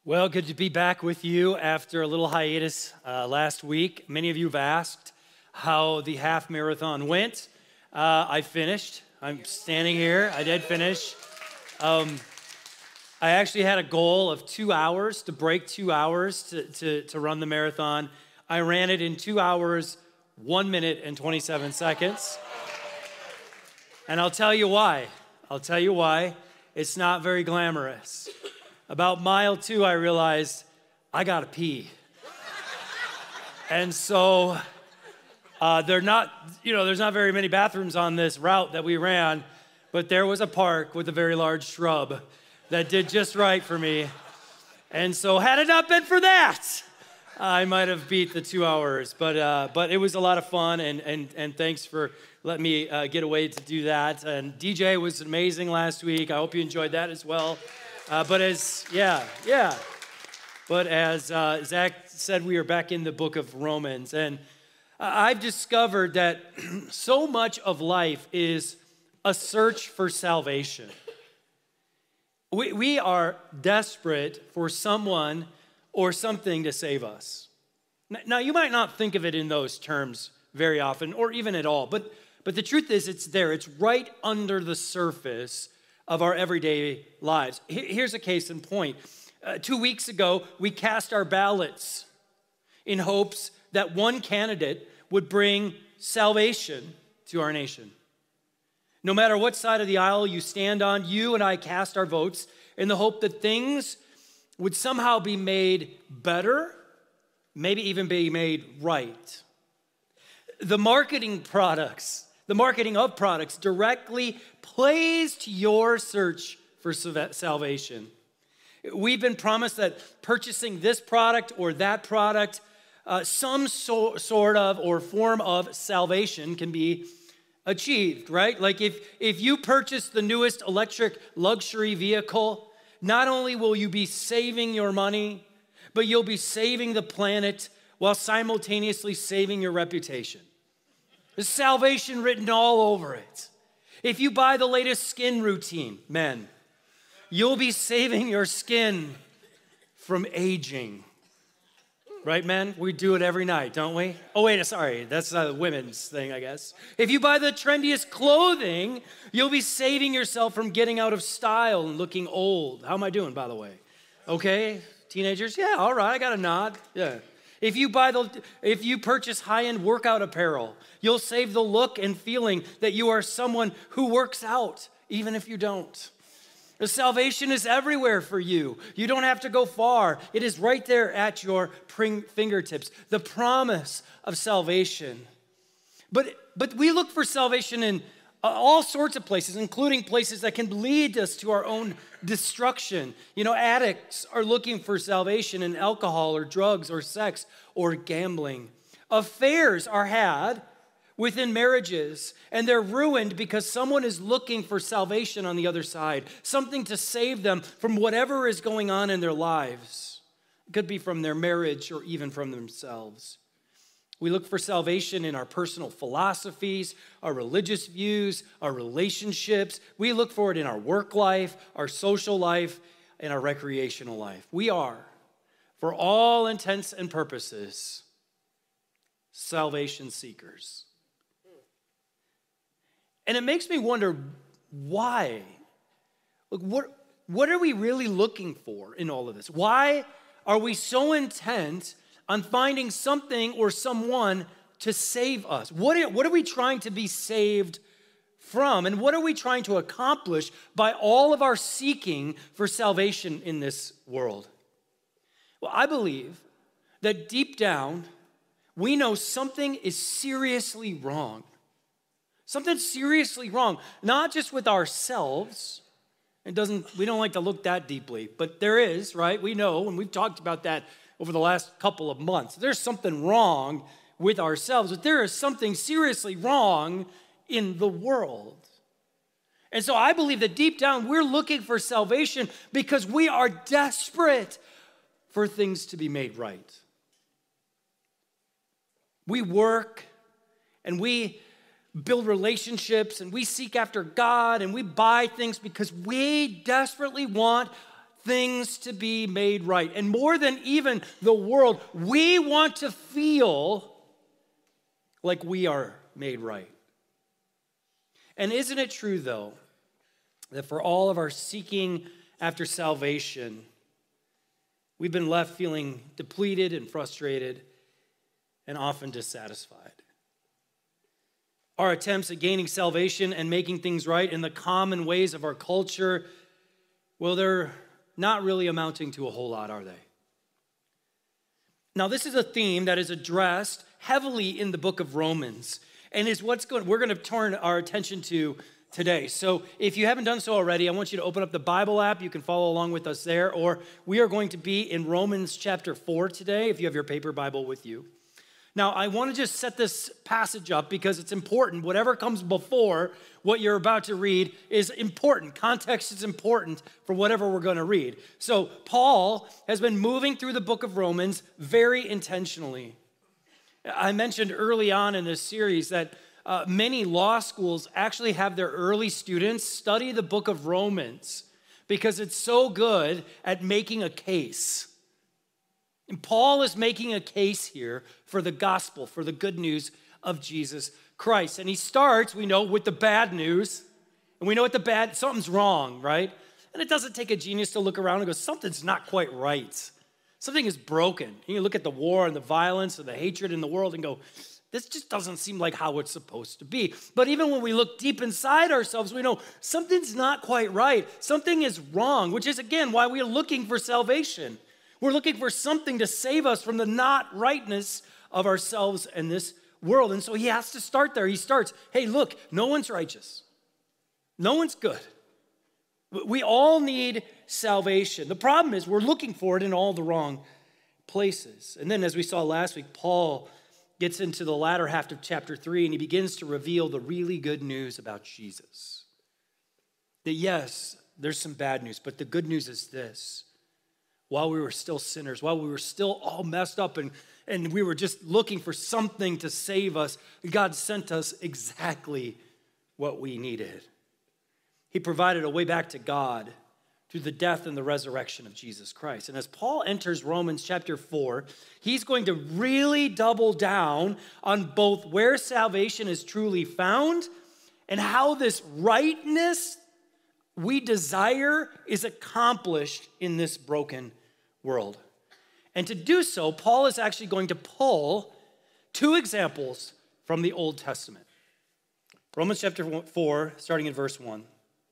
Well, good to be back with you after a little hiatus last week. Many of you have asked how the half marathon went. I finished. I'm standing here. I did finish. I actually had a goal of 2 hours, to break 2 hours to run the marathon. I ran it in 2 hours, 1 minute, and 27 seconds. And I'll tell you why. It's not very glamorous. About mile 2, I realized I gotta pee. And so there's not very many bathrooms on this route that we ran, but there was a park with a very large shrub that did just right for me. And so had it not been for that, I might have beat the 2 hours. But it was a lot of fun, and thanks for letting me get away to do that. And DJ was amazing last week. I hope you enjoyed that as well. But as Zach said, we are back in the book of Romans, and I've discovered that so much of life is a search for salvation. We are desperate for someone or something to save us. Now, you might not think of it in those terms very often, or even at all, but the truth is it's there. It's right under the surface of our everyday lives. Here's a case in point. 2 weeks ago, we cast our ballots in hopes that one candidate would bring salvation to our nation. No matter what side of the aisle you stand on, you and I cast our votes in the hope that things would somehow be made better, maybe even be made right. The marketing of products directly plays to your search for salvation. We've been promised that purchasing this product or that product, some sort of or form of salvation can be achieved, right? Like if you purchase the newest electric luxury vehicle, not only will you be saving your money, but you'll be saving the planet while simultaneously saving your reputation. There's salvation written all over it. If you buy the latest skin routine, men, you'll be saving your skin from aging. Right, men? We do it every night, don't we? Oh, wait, sorry. That's a women's thing, I guess. If you buy the trendiest clothing, you'll be saving yourself from getting out of style and looking old. How am I doing, by the way? Okay, teenagers? Yeah, all right, I got a nod. Yeah. If you purchase high-end workout apparel, you'll save the look and feeling that you are someone who works out, even if you don't. The salvation is everywhere for you. You don't have to go far. It is right there at your fingertips. The promise of salvation. But we look for salvation in all sorts of places, including places that can lead us to our own destruction. You know, addicts are looking for salvation in alcohol or drugs or sex or gambling. Affairs are had within marriages, and they're ruined because someone is looking for salvation on the other side, something to save them from whatever is going on in their lives. It could be from their marriage or even from themselves. We look for salvation in our personal philosophies, our religious views, our relationships. We look for it in our work life, our social life, and our recreational life. We are, for all intents and purposes, salvation seekers. And it makes me wonder why. Look, what are we really looking for in all of this? Why are we so intent on finding something or someone to save us? What are we trying to be saved from? And what are we trying to accomplish by all of our seeking for salvation in this world? Well, I believe that deep down, we know something is seriously wrong. Something seriously wrong, not just with ourselves. We don't like to look that deeply, but there is, right? We know, and we've talked about that over the last couple of months. There's something wrong with ourselves, but there is something seriously wrong in the world. And so I believe that deep down we're looking for salvation because we are desperate for things to be made right. We work and we build relationships and we seek after God and we buy things because we desperately want things to be made right. And more than even the world, we want to feel like we are made right. And isn't it true, though, that for all of our seeking after salvation, we've been left feeling depleted and frustrated and often dissatisfied? Our attempts at gaining salvation and making things right in the common ways of our culture, well, they're not really amounting to a whole lot, are they? Now, this is a theme that is addressed heavily in the book of Romans, and is we're going to turn our attention to today. So if you haven't done so already, I want you to open up the Bible app. You can follow along with us there, or we are going to be in Romans chapter 4 today, if you have your paper Bible with you. Now, I want to just set this passage up because it's important. Whatever comes before what you're about to read is important. Context is important for whatever we're going to read. So Paul has been moving through the book of Romans very intentionally. I mentioned early on in this series that many law schools actually have their early students study the book of Romans because it's so good at making a case. And Paul is making a case here for the gospel, for the good news of Jesus Christ. And he starts, we know, with the bad news. And we know what something's wrong, right? And it doesn't take a genius to look around and go, something's not quite right. Something is broken. You look at the war and the violence and the hatred in the world and go, this just doesn't seem like how it's supposed to be. But even when we look deep inside ourselves, we know something's not quite right. Something is wrong, which is, again, why we are looking for salvation. We're looking for something to save us from the not rightness of ourselves and this world. And so he has to start there. He starts, hey, look, no one's righteous. No one's good. We all need salvation. The problem is we're looking for it in all the wrong places. And then as we saw last week, Paul gets into the latter half of chapter 3 and he begins to reveal the really good news about Jesus. That yes, there's some bad news, but the good news is this. While we were still sinners, while we were still all messed up and we were just looking for something to save us, God sent us exactly what we needed. He provided a way back to God through the death and the resurrection of Jesus Christ. And as Paul enters Romans chapter 4, he's going to really double down on both where salvation is truly found and how this rightness we desire is accomplished in this broken world. And to do so, Paul is actually going to pull two examples from the Old Testament. Romans chapter 4, starting in verse 1.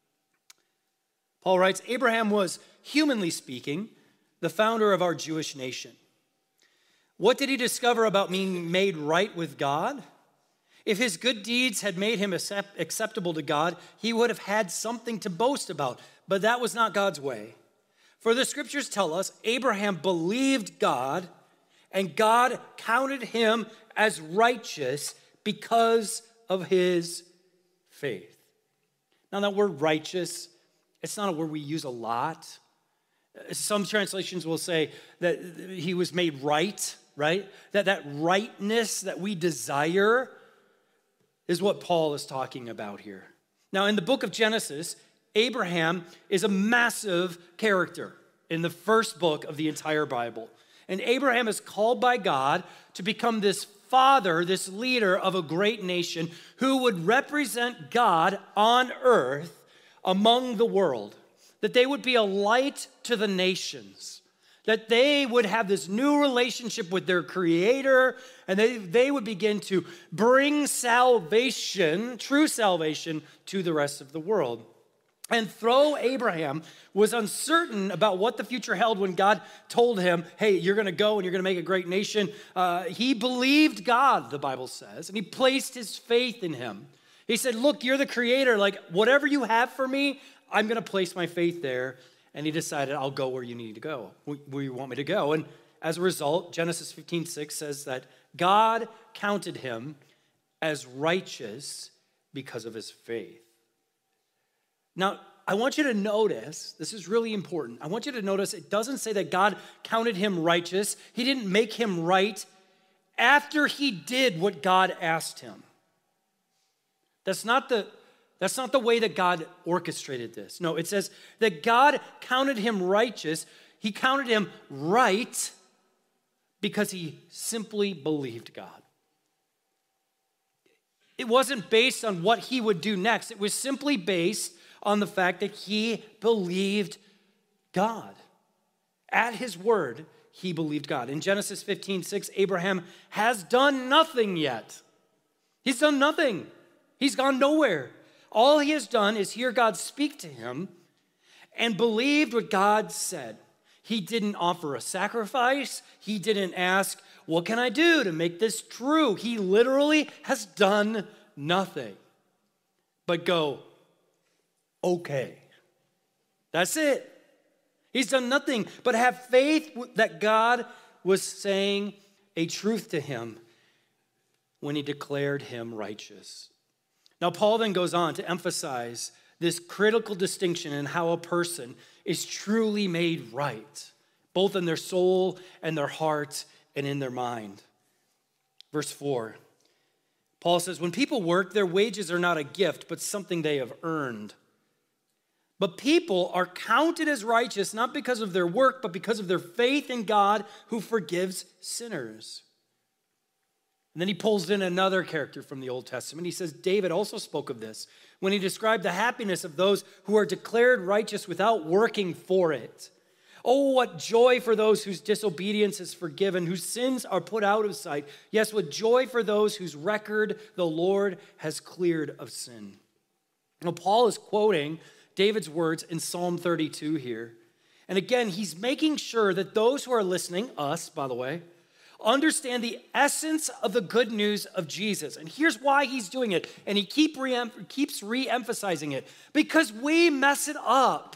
Paul writes, Abraham was, humanly speaking, the founder of our Jewish nation. What did he discover about being made right with God? If his good deeds had made him acceptable to God, he would have had something to boast about. But that was not God's way. For the scriptures tell us Abraham believed God, and God counted him as righteous because of his faith. Now that word righteous, it's not a word we use a lot. Some translations will say that he was made right? That rightness that we desire is what Paul is talking about here. Now in the book of Genesis, Abraham is a massive character in the first book of the entire Bible. And Abraham is called by God to become this father, this leader of a great nation who would represent God on earth among the world. That they would be a light to the nations. That they would have this new relationship with their Creator, and they would begin to bring salvation, true salvation, to the rest of the world. And though Abraham was uncertain about what the future held when God told him, hey, you're going to go and you're going to make a great nation, he believed God, the Bible says, and he placed his faith in him. He said, look, you're the Creator. Like, whatever you have for me, I'm going to place my faith there. And he decided, I'll go where you need to go, where you want me to go. And as a result, Genesis 15:6 says that God counted him as righteous because of his faith. Now, I want you to notice, this is really important. I want you to notice it doesn't say that God counted him righteous. He didn't make him right after he did what God asked him. That's not the That's not the way that God orchestrated this. No, it says that God counted him righteous. He counted him right because he simply believed God. It wasn't based on what he would do next. It was simply based on the fact that he believed God. At his word, he believed God. In Genesis 15:6, Abraham has done nothing yet. He's done nothing. He's gone nowhere. All he has done is hear God speak to him and believed what God said. He didn't offer a sacrifice. He didn't ask, what can I do to make this true? He literally has done nothing but go, okay. That's it. He's done nothing but have faith that God was saying a truth to him when he declared him righteous. Now, Paul then goes on to emphasize this critical distinction in how a person is truly made right, both in their soul and their heart and in their mind. Verse 4, Paul says, when people work, their wages are not a gift, but something they have earned. But people are counted as righteous not because of their work, but because of their faith in God who forgives sinners. And then he pulls in another character from the Old Testament. He says, David also spoke of this when he described the happiness of those who are declared righteous without working for it. Oh, what joy for those whose disobedience is forgiven, whose sins are put out of sight. Yes, what joy for those whose record the Lord has cleared of sin. Now, Paul is quoting David's words in Psalm 32 here. And again, he's making sure that those who are listening, us, by the way, understand the essence of the good news of Jesus. And here's why he's doing it. And he keeps re-emphasizing it. Because we mess it up.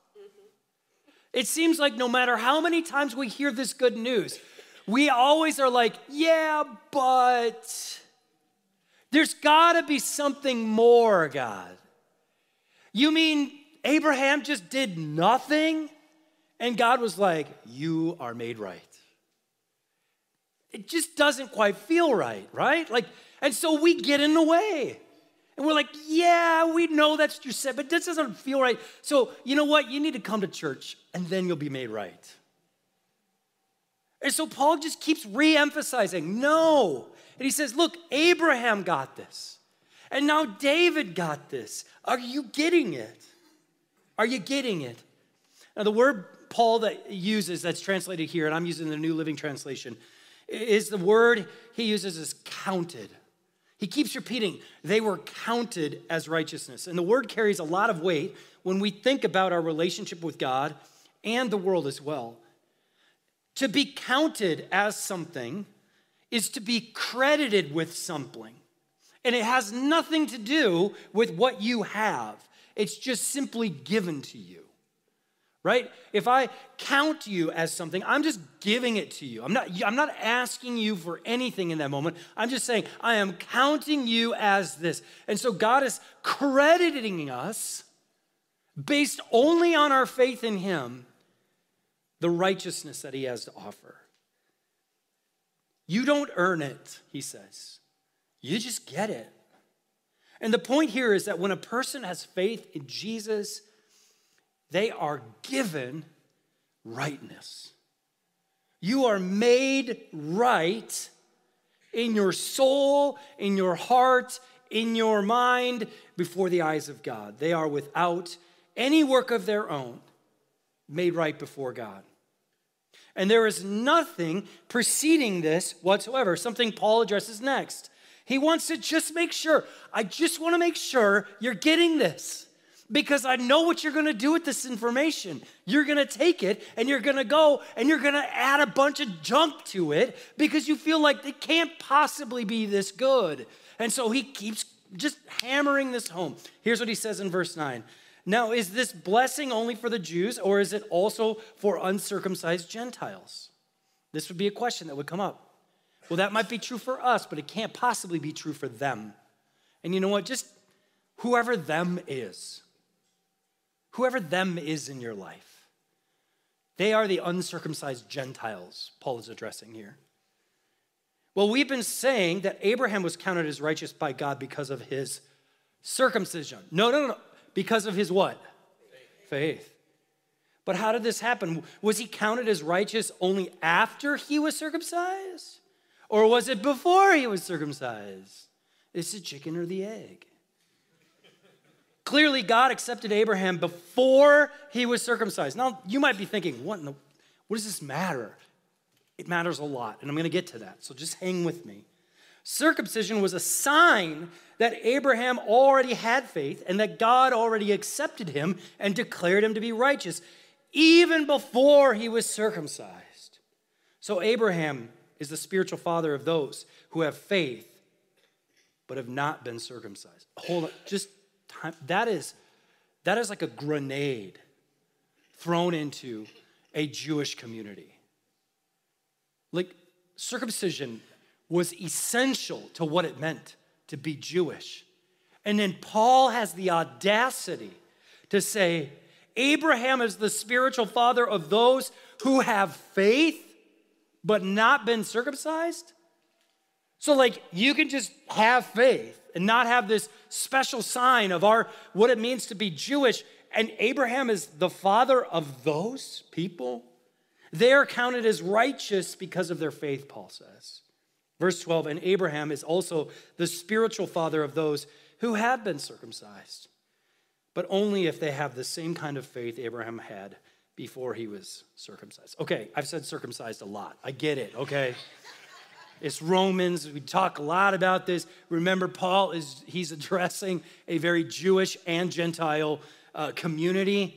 It seems like no matter how many times we hear this good news, we always are like, yeah, but there's got to be something more, God. You mean Abraham just did nothing? And God was like, you are made right. It just doesn't quite feel right, right? And so we get in the way. And we're like, yeah, we know that's what you said, but this doesn't feel right. So you know what? You need to come to church, and then you'll be made right. And so Paul just keeps re-emphasizing, no. And he says, look, Abraham got this. And now David got this. Are you getting it? Are you getting it? Now the word Paul that uses that's translated here, and I'm using the New Living Translation, is the word he uses is counted. He keeps repeating, they were counted as righteousness. And the word carries a lot of weight when we think about our relationship with God and the world as well. To be counted as something is to be credited with something. And it has nothing to do with what you have. It's just simply given to you. Right? If I count you as something, I'm just giving it to you. I'm not asking you for anything in that moment. I'm just saying, I am counting you as this. And so God is crediting us based only on our faith in him, the righteousness that he has to offer. You don't earn it, he says. You just get it. And the point here is that when a person has faith in Jesus, they are given rightness. You are made right in your soul, in your heart, in your mind, before the eyes of God. They are without any work of their own, made right before God. And there is nothing preceding this whatsoever, something Paul addresses next. He wants to just make sure, I just want to make sure you're getting this. Because I know what you're going to do with this information. You're going to take it and you're going to go and you're going to add a bunch of junk to it because you feel like it can't possibly be this good. And so he keeps just hammering this home. Here's what he says in verse 9. Now, is this blessing only for the Jews or is it also for uncircumcised Gentiles? This would be a question that would come up. Well, that might be true for us, but it can't possibly be true for them. And you know what? Just whoever them is. Whoever them is in your life, they are the uncircumcised Gentiles Paul is addressing here. Well, we've been saying that Abraham was counted as righteous by God because of his Circumcision. No. Because of his what? Faith. But how did this happen? Was he counted as righteous only after he was circumcised? Or was it before he was circumcised? It's the chicken or the egg. Clearly, God accepted Abraham before he was circumcised. Now, you might be thinking, what does this matter? It matters a lot, and I'm going to get to that, so just hang with me. Circumcision was a sign that Abraham already had faith and that God already accepted him and declared him to be righteous, even before he was circumcised. So Abraham is the spiritual father of those who have faith but have not been circumcised. Hold on, just time. That is like a grenade thrown into a Jewish community. Like, circumcision was essential to what it meant to be Jewish. And then Paul has the audacity to say, Abraham is the spiritual father of those who have faith but not been circumcised. So like, you can just have faith and not have this special sign of what it means to be Jewish. And Abraham is the father of those people. They are counted as righteous because of their faith, Paul says. Verse 12, and Abraham is also the spiritual father of those who have been circumcised, but only if they have the same kind of faith Abraham had before he was circumcised. Okay, I've said circumcised a lot. I get it, okay? It's Romans. We talk a lot about this. Remember, he's addressing a very Jewish and Gentile community.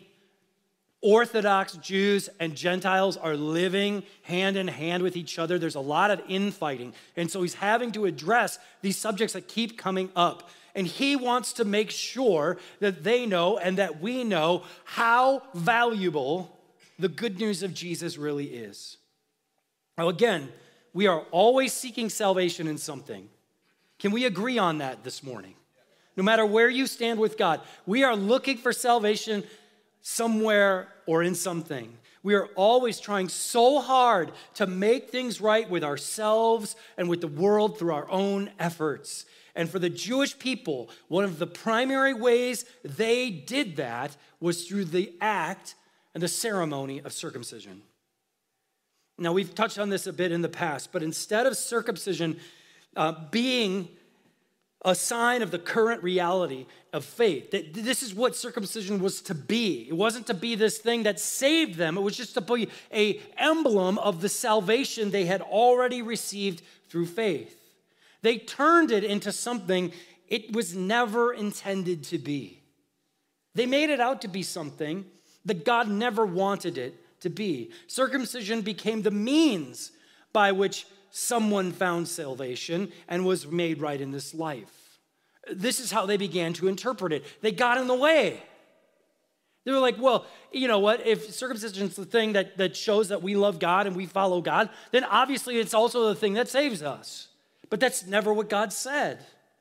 Orthodox Jews and Gentiles are living hand in hand with each other. There's a lot of infighting. And so he's having to address these subjects that keep coming up. And he wants to make sure that they know and that we know how valuable the good news of Jesus really is. Now, again, we are always seeking salvation in something. Can we agree on that this morning? No matter where you stand with God, we are looking for salvation somewhere or in something. We are always trying so hard to make things right with ourselves and with the world through our own efforts. And for the Jewish people, one of the primary ways they did that was through the act and the ceremony of circumcision. Now, we've touched on this a bit in the past, but instead of circumcision being a sign of the current reality of faith, that this is what circumcision was to be. It wasn't to be this thing that saved them. It was just to be an emblem of the salvation they had already received through faith. They turned it into something it was never intended to be. They made it out to be something that God never wanted it to be. Circumcision became the means by which someone found salvation and was made right in this life. This is how they began to interpret it. They got in the way. They were like, well, you know what? If circumcision is the thing that shows that we love God and we follow God, then obviously it's also the thing that saves us. But that's never what God said.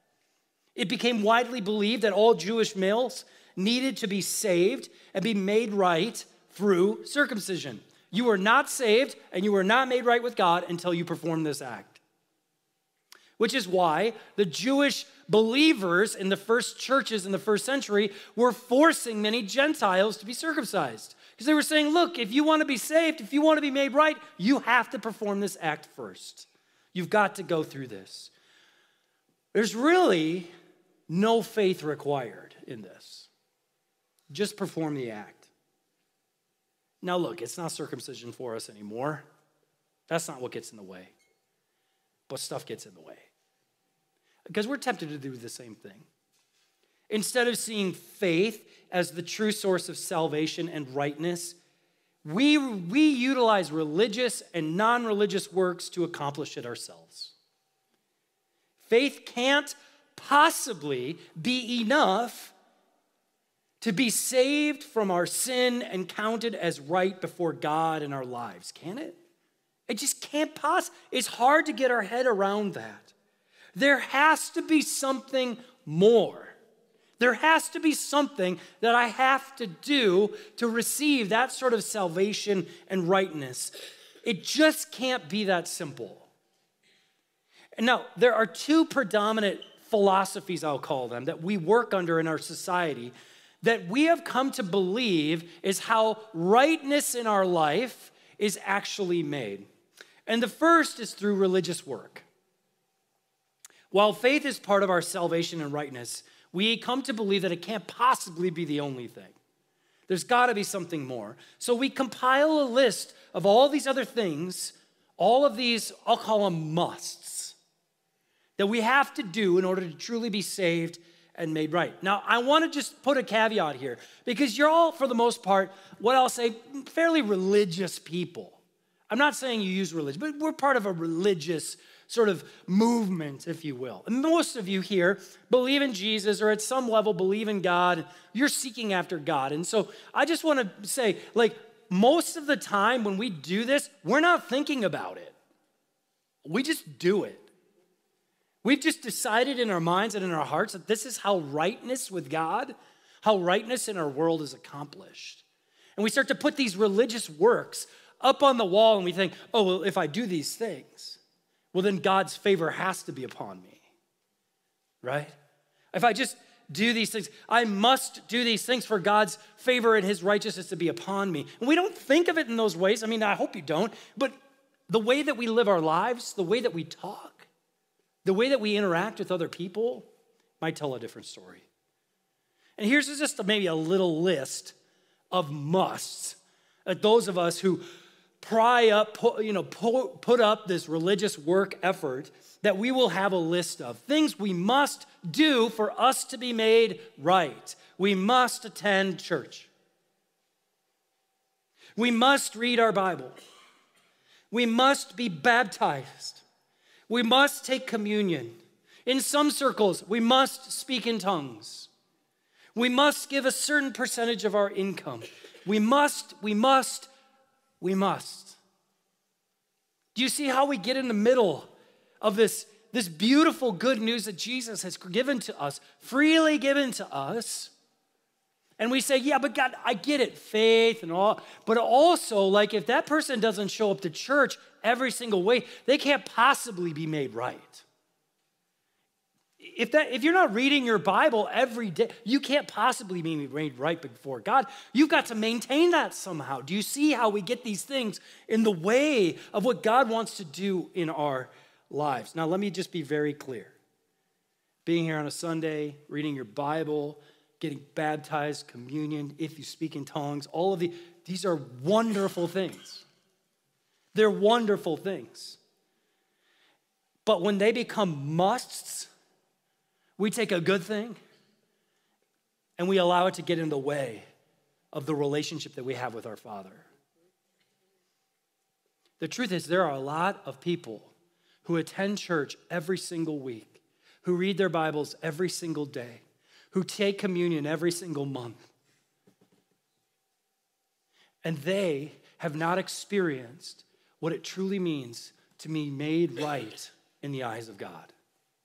It became widely believed that all Jewish males needed to be saved and be made right through circumcision. You were not saved and you were not made right with God until you performed this act. Which is why the Jewish believers in the first churches in the first century were forcing many Gentiles to be circumcised. Because they were saying, look, if you want to be saved, if you want to be made right, you have to perform this act first. You've got to go through this. There's really no faith required in this. Just perform the act. Now look, it's not circumcision for us anymore. That's not what gets in the way. But stuff gets in the way. Because we're tempted to do the same thing. Instead of seeing faith as the true source of salvation and rightness, we utilize religious and non-religious works to accomplish it ourselves. Faith can't possibly be enough to be saved from our sin and counted as right before God in our lives, can it? It just can't possibly. It's hard to get our head around that. There has to be something more. There has to be something that I have to do to receive that sort of salvation and rightness. It just can't be that simple. And now, there are two predominant philosophies, I'll call them, that we work under in our society, that we have come to believe is how rightness in our life is actually made. And the first is through religious work. While faith is part of our salvation and rightness, we come to believe that it can't possibly be the only thing. There's got to be something more. So we compile a list of all these other things, all of these, I'll call them musts, that we have to do in order to truly be saved and made right. Now, I want to just put a caveat here, because you're all, for the most part, what I'll say, fairly religious people. I'm not saying you use religion, but we're part of a religious sort of movement, if you will. And most of you here believe in Jesus, or at some level believe in God. You're seeking after God. And so I just want to say, like, most of the time when we do this, we're not thinking about it. We just do it. We've just decided in our minds and in our hearts that this is how rightness with God, how rightness in our world is accomplished. And we start to put these religious works up on the wall, and we think, oh, well, if I do these things, well, then God's favor has to be upon me, right? If I just do these things, I must do these things for God's favor and his righteousness to be upon me. And we don't think of it in those ways. I mean, I hope you don't. But the way that we live our lives, the way that we talk, the way that we interact with other people might tell a different story. And here's just maybe a little list of musts that those of us who put up this religious work effort, that we will have a list of things we must do for us to be made right. We must attend church. We must read our Bible. We must be baptized. We must take communion. In some circles, we must speak in tongues. We must give a certain percentage of our income. We must. Do you see how we get in the middle of this beautiful good news that Jesus has given to us, freely given to us? And we say, yeah, but God, I get it, faith and all. But also, like, if that person doesn't show up to church every single way, they can't possibly be made right. If you're not reading your Bible every day, you can't possibly be made right before God. You've got to maintain that somehow. Do you see how we get these things in the way of what God wants to do in our lives? Now, let me just be very clear. Being here on a Sunday, reading your Bible, getting baptized, communion, if you speak in tongues, all of these are wonderful things. They're wonderful things. But when they become musts, we take a good thing and we allow it to get in the way of the relationship that we have with our Father. The truth is, there are a lot of people who attend church every single week, who read their Bibles every single day, who take communion every single month. And they have not experienced what it truly means to be made right in the eyes of God.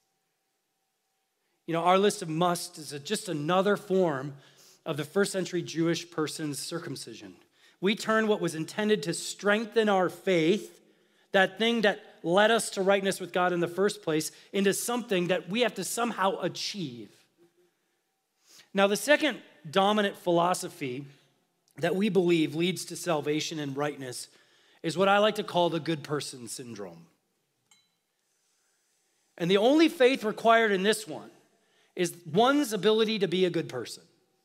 You know, our list of musts is just another form of the first century Jewish person's circumcision. We turn what was intended to strengthen our faith, that thing that led us to rightness with God in the first place, into something that we have to somehow achieve. Now, the second dominant philosophy that we believe leads to salvation and rightness is what I like to call the good person syndrome. And the only faith required in this one is one's ability to be a good person.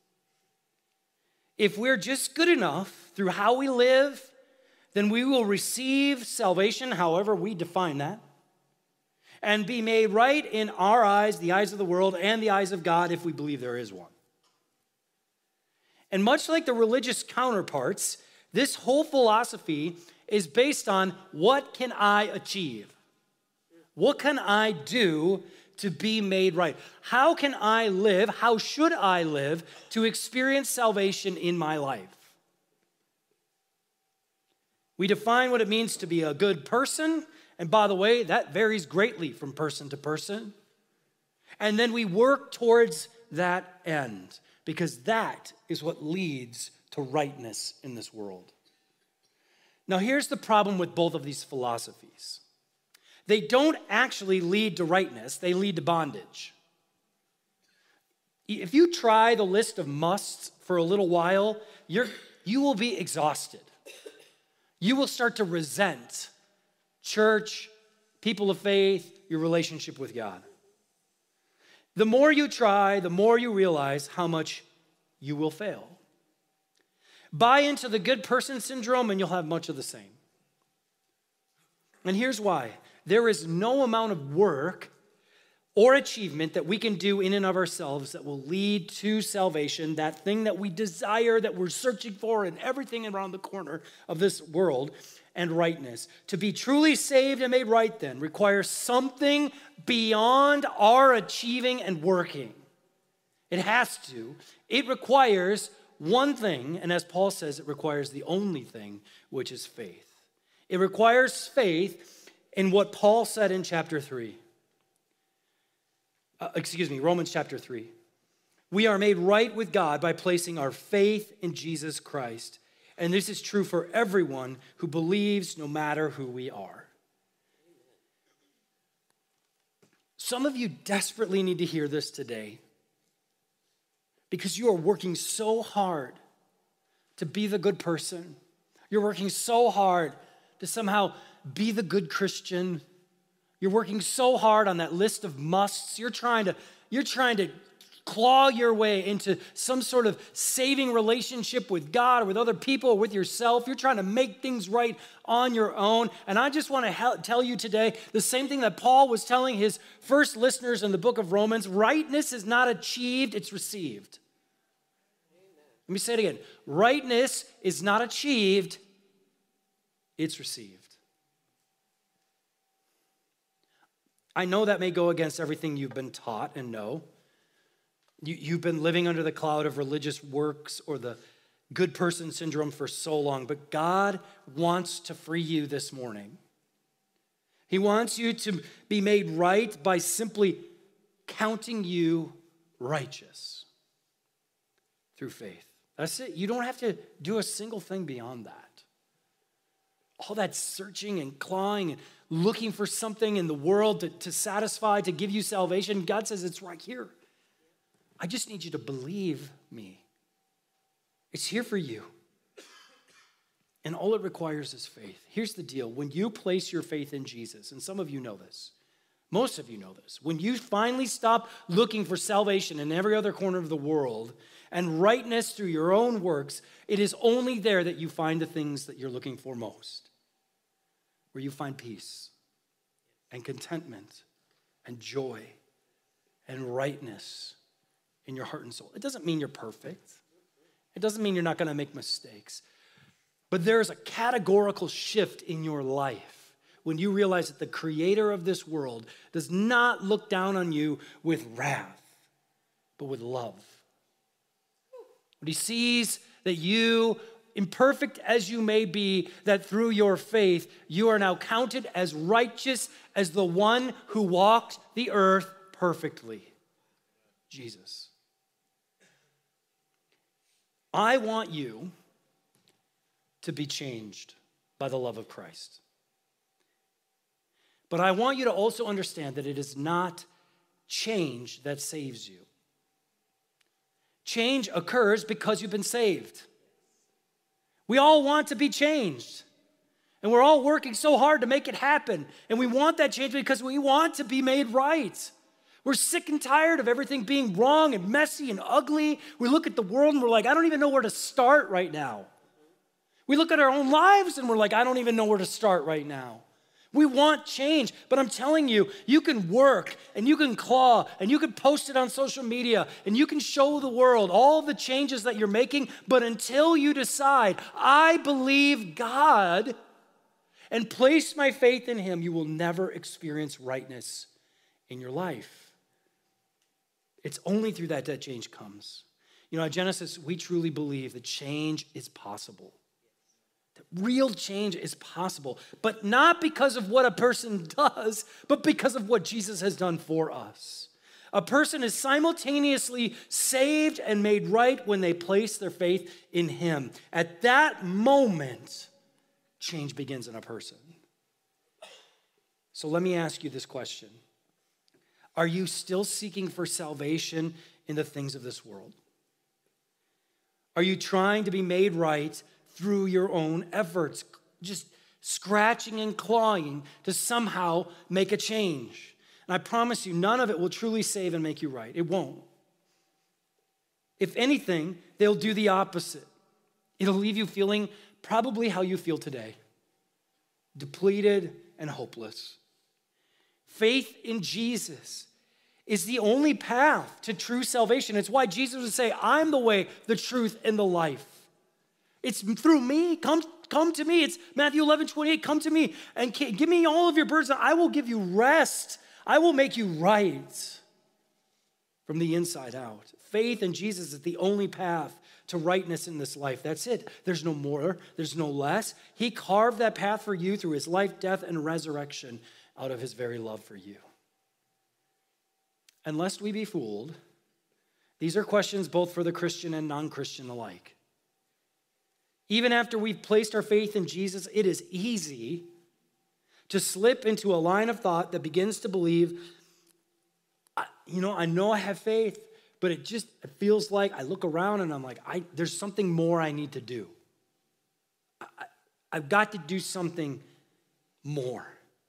If we're just good enough through how we live, then we will receive salvation, however we define that, and be made right in our eyes, the eyes of the world, and the eyes of God if we believe there is one. And much like the religious counterparts, this whole philosophy is based on what can I achieve? What can I do to be made right? How can I live? How should I live to experience salvation in my life? We define what it means to be a good person. And by the way, that varies greatly from person to person. And then we work towards that end, because that is what leads to rightness in this world. Now, here's the problem with both of these philosophies. They don't actually lead to rightness, they lead to bondage. If you try the list of musts for a little while, you will be exhausted. You will start to resent church, people of faith, your relationship with God. The more you try, the more you realize how much you will fail. Buy into the good person syndrome and you'll have much of the same. And here's why. There is no amount of work or achievement that we can do in and of ourselves that will lead to salvation, that thing that we desire, that we're searching for in everything around the corner of this world, and rightness. To be truly saved and made right then requires something beyond our achieving and working. It has to. It requires one thing, and as Paul says, it requires the only thing, which is faith. It requires faith in what Paul said in chapter 3. Romans chapter 3. We are made right with God by placing our faith in Jesus Christ. And this is true for everyone who believes, no matter who we are. Some of you desperately need to hear this today because you are working so hard to be the good person. You're working so hard to somehow be the good Christian. You're working so hard on that list of musts. You're trying to claw your way into some sort of saving relationship with God or with other people or with yourself. You're trying to make things right on your own. And I just want to tell you today the same thing that Paul was telling his first listeners in the book of Romans. Rightness is not achieved, it's received. Let me say it again. Rightness is not achieved, it's received. I know that may go against everything you've been taught and know. You've been living under the cloud of religious works or the good person syndrome for so long, but God wants to free you this morning. He wants you to be made right by simply counting you righteous through faith. That's it. You don't have to do a single thing beyond that. All that searching and clawing and looking for something in the world to satisfy, to give you salvation, God says it's right here. I just need you to believe me. It's here for you. And all it requires is faith. Here's the deal. When you place your faith in Jesus, and some of you know this, most of you know this, when you finally stop looking for salvation in every other corner of the world and rightness through your own works, it is only there that you find the things that you're looking for most, where you find peace and contentment and joy and rightness in your heart and soul. It doesn't mean you're perfect. It doesn't mean you're not going to make mistakes. But there's a categorical shift in your life when you realize that the creator of this world does not look down on you with wrath, but with love. When he sees that you, imperfect as you may be, that through your faith, you are now counted as righteous as the one who walked the earth perfectly, Jesus. I want you to be changed by the love of Christ. But I want you to also understand that it is not change that saves you. Change occurs because you've been saved. We all want to be changed. And we're all working so hard to make it happen. And we want that change because we want to be made right. We're sick and tired of everything being wrong and messy and ugly. We look at the world and we're like, I don't even know where to start right now. We look at our own lives and we're like, I don't even know where to start right now. We want change, but I'm telling you, you can work and you can claw and you can post it on social media and you can show the world all the changes that you're making, but until you decide, I believe God and place my faith in him, you will never experience rightness in your life. It's only through that change comes. You know, at Genesis, we truly believe that change is possible. That real change is possible, but not because of what a person does, but because of what Jesus has done for us. A person is simultaneously saved and made right when they place their faith in him. At that moment, change begins in a person. So let me ask you this question. Are you still seeking for salvation in the things of this world? Are you trying to be made right through your own efforts, just scratching and clawing to somehow make a change? And I promise you, none of it will truly save and make you right. It won't. If anything, they'll do the opposite. It'll leave you feeling probably how you feel today, depleted and hopeless. Faith in Jesus is the only path to true salvation. It's why Jesus would say, I'm the way, the truth, and the life. It's through me. Come to me. It's Matthew 11:28. Come to me and give me all of your burdens. I will give you rest. I will make you right from the inside out. Faith in Jesus is the only path to rightness in this life. That's it. There's no more. There's no less. He carved that path for you through his life, death, and resurrection out of his very love for you. And lest we be fooled, these are questions both for the Christian and non-Christian alike. Even after we've placed our faith in Jesus, it is easy to slip into a line of thought that begins to believe, I know I have faith, but it feels like I look around and I'm like, there's something more I need to do. I've got to do something more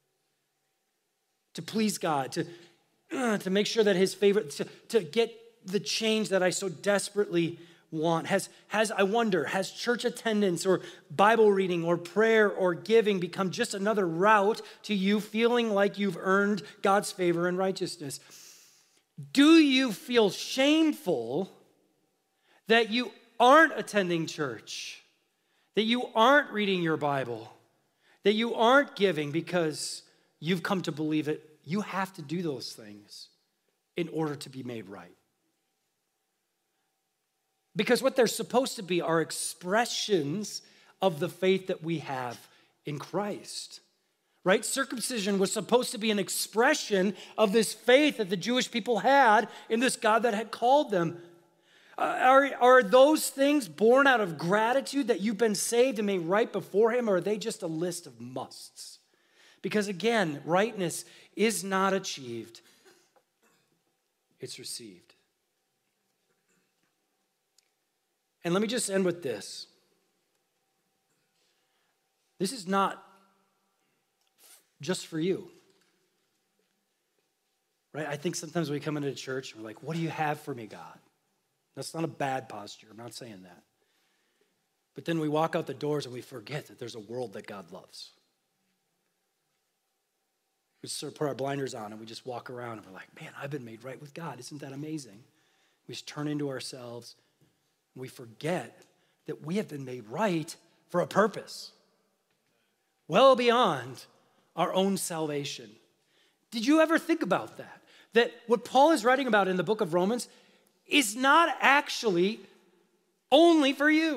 to please God, to make sure that his favor, to get the change that I so desperately want. Has church attendance or Bible reading or prayer or giving become just another route to you feeling like you've earned God's favor and righteousness? Do you feel shameful that you aren't attending church, that you aren't reading your Bible, that you aren't giving because you've come to believe it? You have to do those things in order to be made right. Because what they're supposed to be are expressions of the faith that we have in Christ. Right? Circumcision was supposed to be an expression of this faith that the Jewish people had in this God that had called them. Are those things born out of gratitude that you've been saved and made right before him, or are they just a list of musts? Because again, rightness is not achieved, it's received. And let me just end with this. This is not just for you. Right? I think sometimes we come into church and we're like, what do you have for me, God? That's not a bad posture. I'm not saying that. But then we walk out the doors and we forget that there's a world that God loves. We sort of put our blinders on and we just walk around and we're like, man, I've been made right with God. Isn't that amazing? We just turn into ourselves and we forget that we have been made right for a purpose. Well beyond our own salvation. Did you ever think about that? That what Paul is writing about in the book of Romans is not actually only for you.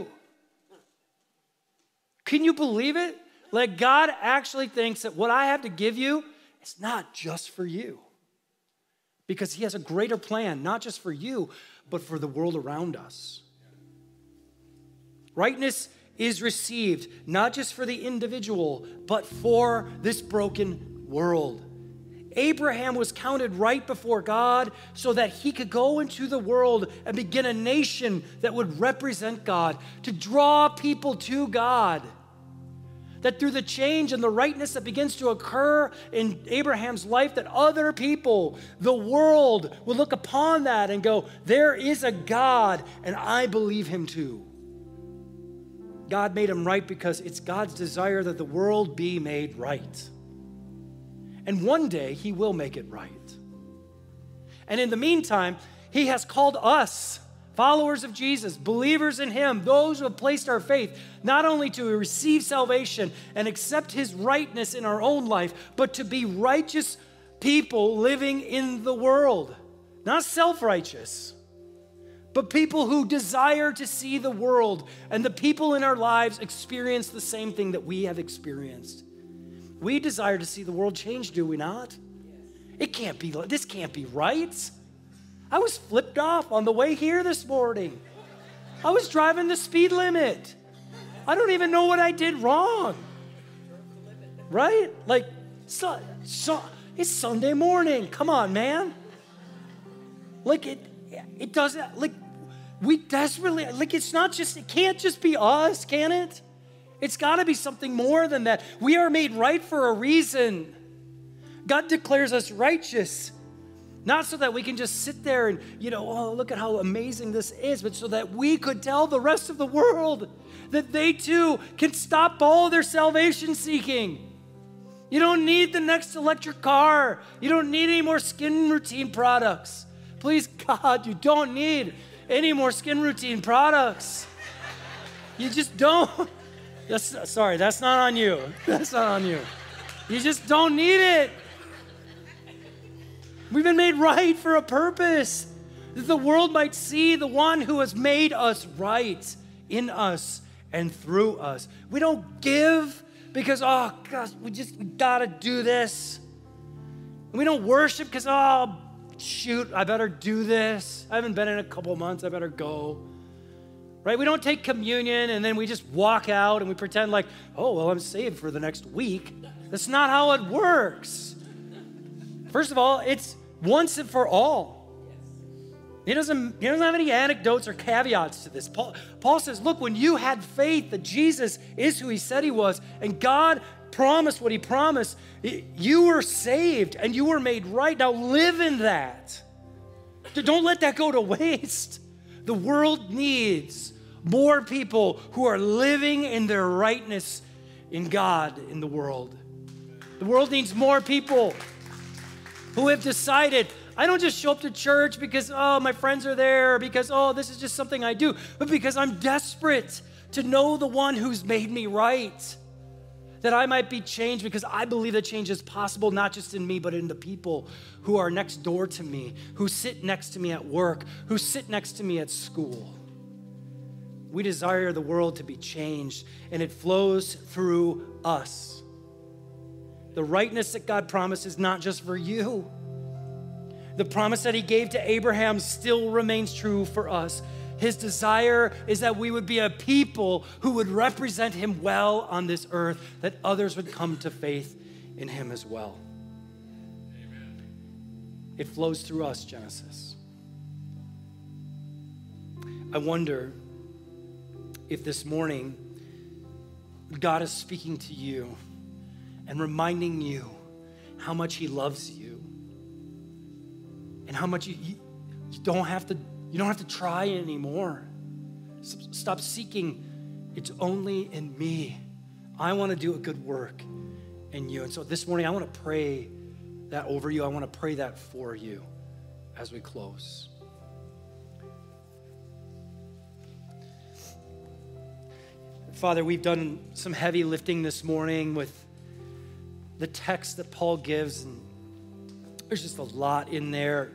Can you believe it? Like God actually thinks that what I have to give you is not just for you. Because he has a greater plan, not just for you, but for the world around us. Rightness is received, not just for the individual, but for this broken world. Abraham was counted right before God so that he could go into the world and begin a nation that would represent God, to draw people to God. That through the change and the rightness that begins to occur in Abraham's life, that other people, the world, will look upon that and go, there is a God, and I believe him too. God made him right because it's God's desire that the world be made right. And one day he will make it right. And in the meantime, he has called us, followers of Jesus, believers in him, those who have placed our faith, not only to receive salvation and accept his rightness in our own life, but to be righteous people living in the world. Not self-righteous, but people who desire to see the world and the people in our lives experience the same thing that we have experienced. We desire to see the world change, do we not? This can't be right. I was flipped off on the way here this morning. I was driving the speed limit. I don't even know what I did wrong. Right? Like, it's Sunday morning. Come on, man. Like, it doesn't, like, we desperately, like, it can't just be us, can it? It's got to be something more than that. We are made right for a reason. God declares us righteous, not so that we can just sit there and, oh, look at how amazing this is, but so that we could tell the rest of the world that they too can stop all their salvation seeking. You don't need the next electric car. You don't need any more skin routine products. Please, God, you don't need any more skin routine products. You just don't. Sorry, that's not on you. That's not on you. You just don't need it. We've been made right for a purpose, that the world might see the one who has made us right in us and through us. We don't give because, oh, gosh, we got to do this. And we don't worship because, oh, shoot, I better do this. I haven't been in a couple of months. I better go. Right? We don't take communion and then we just walk out and we pretend like, oh, well, I'm saved for the next week. That's not how it works. First of all, it's once and for all. He doesn't have any anecdotes or caveats to this. Paul says, look, when you had faith that Jesus is who he said he was, and God promised what he promised, you were saved and you were made right. Now live in that. Don't let that go to waste. The world needs more people who are living in their rightness in God in the world. The world needs more people who have decided, I don't just show up to church because, oh, my friends are there, or because, oh, this is just something I do, but because I'm desperate to know the one who's made me right, that I might be changed, because I believe that change is possible, not just in me, but in the people who are next door to me, who sit next to me at work, who sit next to me at school. We desire the world to be changed, and it flows through us. The rightness that God promised is not just for you. The promise that he gave to Abraham still remains true for us. His desire is that we would be a people who would represent him well on this earth, that others would come to faith in him as well. Amen. It flows through us, Genesis. I wonder if this morning God is speaking to you and reminding you how much he loves you and how much you don't have to try anymore. Stop seeking. It's only in me. I want to do a good work in you. And so this morning, I want to pray that over you. I want to pray that for you as we close. Father, we've done some heavy lifting this morning with the text that Paul gives, and there's just a lot in there.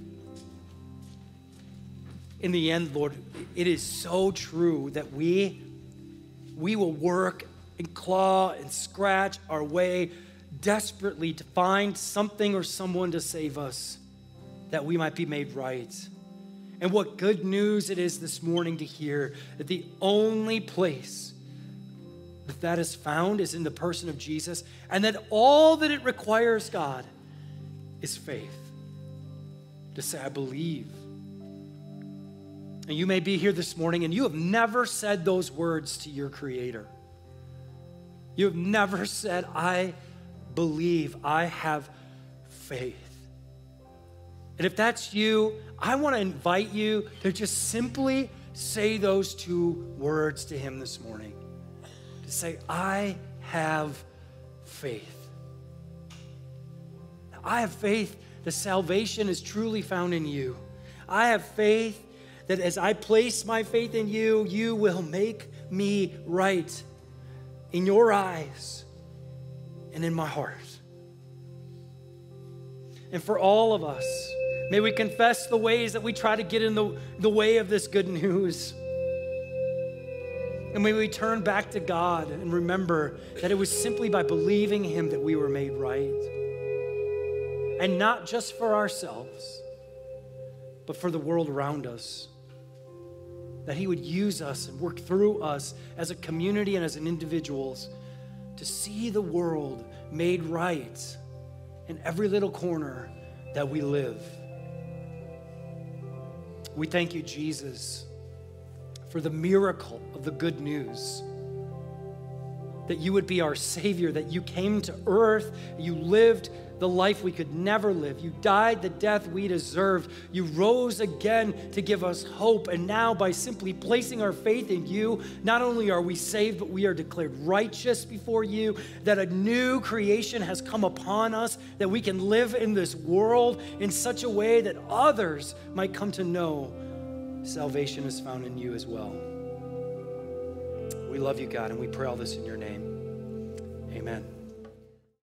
In the end, Lord, it is so true that we will work and claw and scratch our way desperately to find something or someone to save us, that we might be made right. And what good news it is this morning to hear that the only place that is found is in the person of Jesus, and that all that it requires, God, is faith. To say, I believe. And you may be here this morning and you have never said those words to your Creator. You have never said, I believe, I have faith. And if that's you, I want to invite you to just simply say those two words to him this morning. To say, I have faith. I have faith that salvation is truly found in you. I have faith that as I place my faith in you, you will make me right in your eyes and in my heart. And for all of us, may we confess the ways that we try to get in the way of this good news. And may we turn back to God and remember that it was simply by believing him that we were made right. And not just for ourselves, but for the world around us. That he would use us and work through us as a community and as an individuals to see the world made right in every little corner that we live. We thank you, Jesus, for the miracle of the good news, that you would be our Savior, that you came to earth, you lived the life we could never live. You died the death we deserved. You rose again to give us hope. And now, by simply placing our faith in you, not only are we saved, but we are declared righteous before you, that a new creation has come upon us, that we can live in this world in such a way that others might come to know salvation is found in you as well. We love you, God, and we pray all this in your name. Amen.